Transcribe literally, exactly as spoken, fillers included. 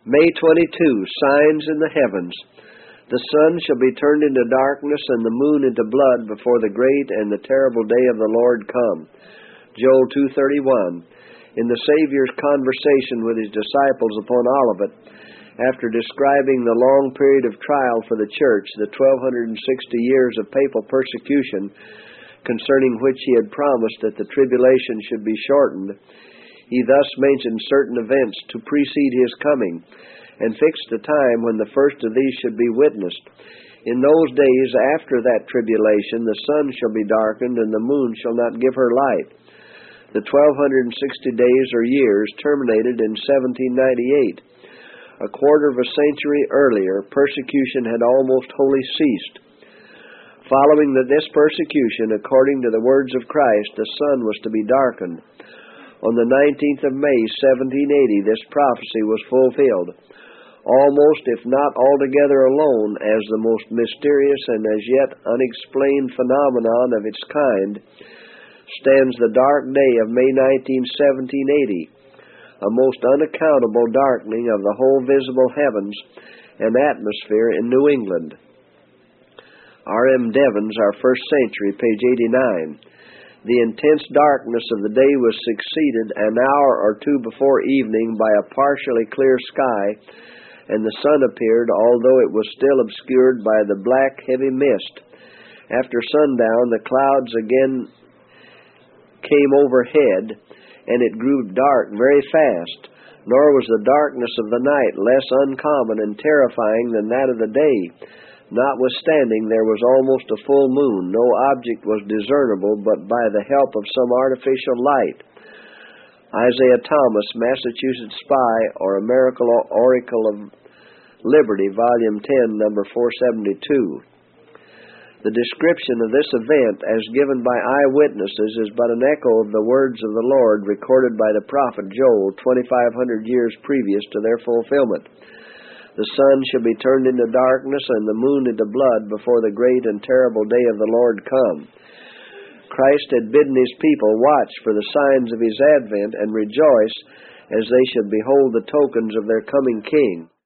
May twenty-second, Signs in the Heavens. The sun shall be turned into darkness, and the moon into blood, before the great and the terrible day of the Lord come. Joel two thirty-one. In the Savior's conversation with his disciples upon Olivet, after describing the long period of trial for the church, the twelve sixty years of papal persecution, concerning which he had promised that the tribulation should be shortened, he thus mentioned certain events to precede his coming, and fixed the time when the first of these should be witnessed. In those days after that tribulation, the sun shall be darkened, and the moon shall not give her light. The twelve sixty days or years terminated in seventeen ninety-eight. A quarter of a century earlier, persecution had almost wholly ceased. Following the, this persecution, according to the words of Christ, the sun was to be darkened. On the nineteenth of May, seventeen eighty, this prophecy was fulfilled. Almost, if not altogether alone, as the most mysterious and as yet unexplained phenomenon of its kind, stands the dark day of May nineteenth, seventeen eighty, a most unaccountable darkening of the whole visible heavens and atmosphere in New England. R M Devens, Our First Century, page eighty-nine. The intense darkness of the day was succeeded an hour or two before evening by a partially clear sky, and the sun appeared, although it was still obscured by the black, heavy mist. After sundown, the clouds again came overhead, and it grew dark very fast, nor was the darkness of the night less uncommon and terrifying than that of the day. Notwithstanding, there was almost a full moon. No object was discernible but by the help of some artificial light. Isaiah Thomas, Massachusetts Spy, or American Oracle of Liberty, Volume ten, number four seventy-two. The description of this event, as given by eyewitnesses, is but an echo of the words of the Lord recorded by the prophet Joel twenty-five hundred years previous to their fulfillment. The sun shall be turned into darkness, and the moon into blood, before the great and terrible day of the Lord come. Christ had bidden his people watch for the signs of his advent and rejoice as they should behold the tokens of their coming King.